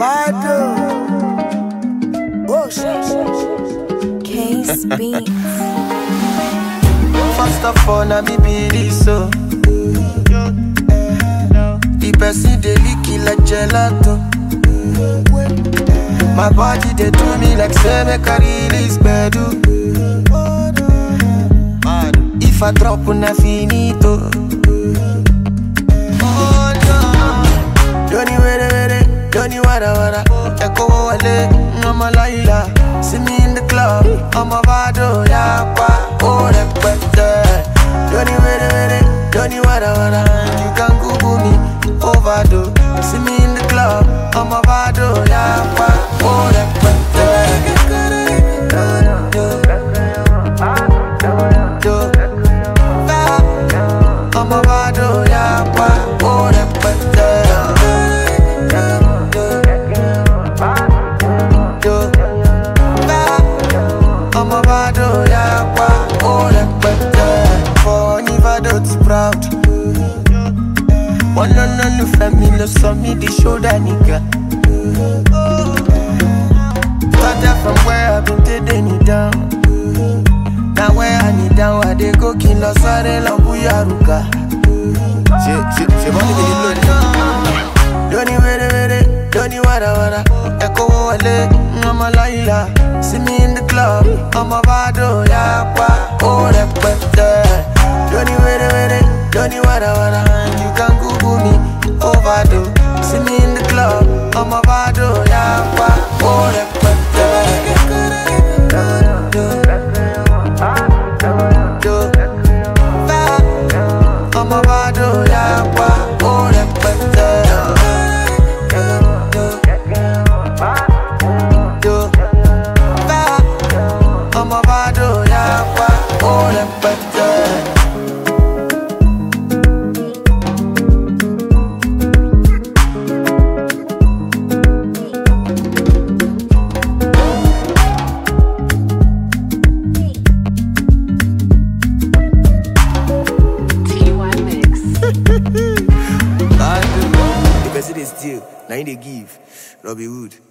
Bado. Oh shit. Case Beats. First of all, na me be this so. The person dey lick it like gelato. My body they do me like say make I release bedu. If I drop una finito. Oh no. Don't you wada. Echo wale, I'm a Laila. See me in the club, I'm a Vado, Yapa. Oh, repete. Don't you wada. You can Google me, overdose. See me in the club, I'm a Vado, Yapa. Oh, repete. I'm a Vado, Yapa. Oh, repete. I'm a Vado, Yapa. Oh, repete. For Nivado, it's proud. One on the family, so me the shoulder nigga. Started from where I've been taking it down. Now where I need down, I dey go kill us, I dey love Buyaruka. Don't you wada. Echo wale, I'm a Laila. See me in the club, I'm a Vado, Yapa. Oh, repete. Don't you wada. You can Google me, overdose. See me in the club, I'm a Vado, Yapa. Oh, repete. I'm a Vado, Yapa. Oh, repete. I'm a Vado, Yapa. Oh, repete. The person is still, now they give. Robbie Wood.